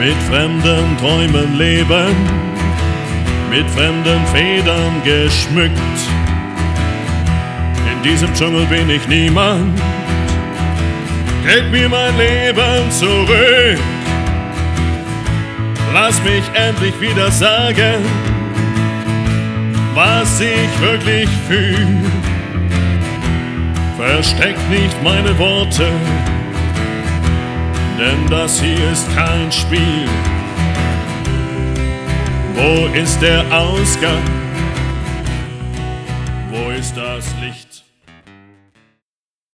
mit fremden Träumen leben, mit fremden Federn geschmückt. In diesem Dschungel bin ich niemand, gib mir mein Leben zurück. Lass mich endlich wieder sagen, was ich wirklich fühl. Versteck nicht meine Worte, denn das hier ist kein Spiel. Wo ist der Ausgang? Wo ist das Licht?